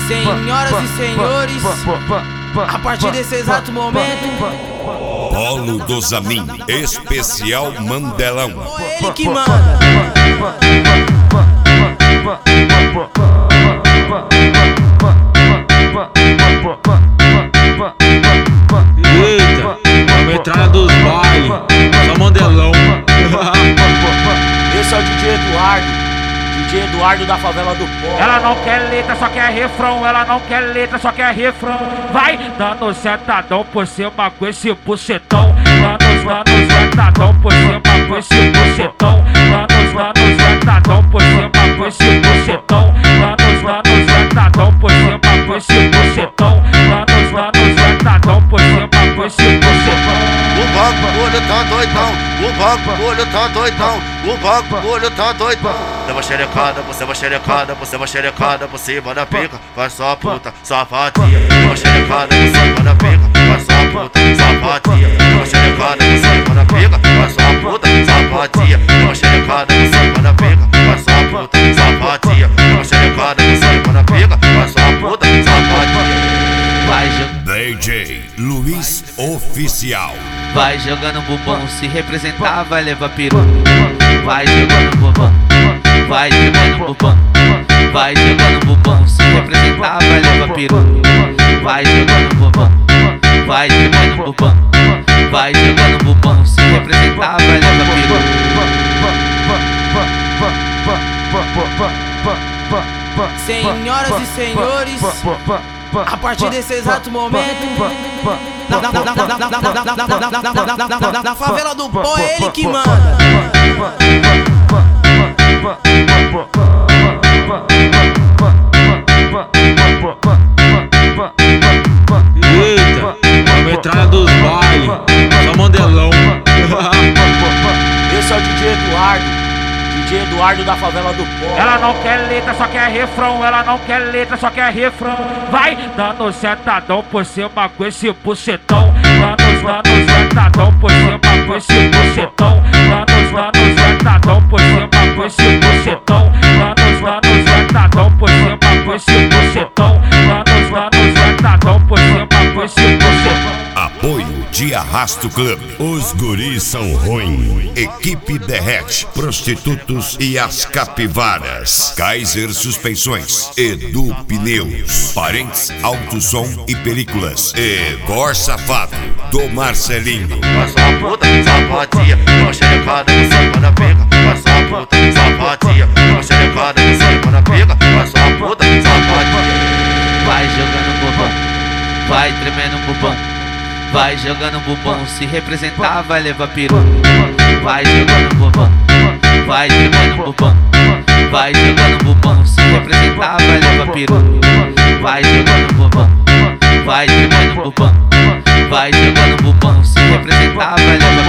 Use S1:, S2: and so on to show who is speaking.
S1: Senhoras e senhores, a partir desse exato momento,
S2: Polo do Zamin, especial Mandelão.
S1: é ele que manda.
S3: Eita, a metralha dos bailes, só Mandelão.
S4: Esse é o DJ Eduardo da favela do Pó.
S5: Ela não quer letra, só quer refrão. Ela não quer letra, só quer refrão. Vai dando sentadão por cima com esse bucetão. Dando sentadão por cima com esse bucetão. Dando sentadão por cima com esse bucetão. Dando sentadão por cima com esse bucetão. Dando sentadão por cima com esse bucetão.
S6: O bagulho tá doidão, o bagulho tá doidão, o bagulho tá doidão. Leva xerecada, você vai xerecada, você vai xerecada por cima da pica, vai só puta, sapatia. Leva xerecada por cima da pica, vai só puta, sapatia. Leva xerecada por cima da pica, vai só puta, sapatia. Leva xerecada por cima da pica, vai só puta, sapatia. Leva xerecada por cima da pica, vai só puta, sapatia.
S2: DJ Luiz Oficial.
S7: Vai jogando bumbum, se representar vai levar peru. Vai jogando bumbum, vai jogando bumbum. Vai jogando bumbum, se representar vai levar peru. Vai jogando bumbum, vai jogando bumbum. Vai jogando bumbum, se representar vai levar peru.
S1: Senhoras e senhores, a partir desse exato momento, na favela do Pó é ele que manda.
S3: Eita, a metralha dos bailes, só Mandelão.
S4: Esse é o DJ Eduardo da favela do Pó.
S5: Ela não quer letra, só quer refrão. Ela não quer letra, só quer refrão. Vai dando sentadão por cima com esse bucetão. Dando sentadão por cima com esse bucetão. Dando sentadão por cima com esse bucetão. Dando sentadão por cima com esse bucetão. Dando sentadão por cima com esse bucetão.
S2: Apoio de Arrasto Club. Os guris são ruins. Equipe Derrete, Prostitutos e as Capivaras. Kaiser Suspensões, Edu Pneus, Parentes Alto Som e Películas. E Gor Safado, do Marcelinho.
S6: Vai só puta, sapatia. Leva xerecada por cima da pica, vai só puta, sapatia. Leva xerecada por cima da pica, vai só puta, sapatia.
S7: Vai jogando bumbum, vai tremendo bumbum. Vai jogando bumbum, se representar vai levar peru. Vai jogando bumbum, vai tremendo bumbum. Vai jogando bumbum, se representar vai levar peru. Vai jogando bumbum, vai tremendo bumbum. Vai jogando bumbum, se representar vai levar peru.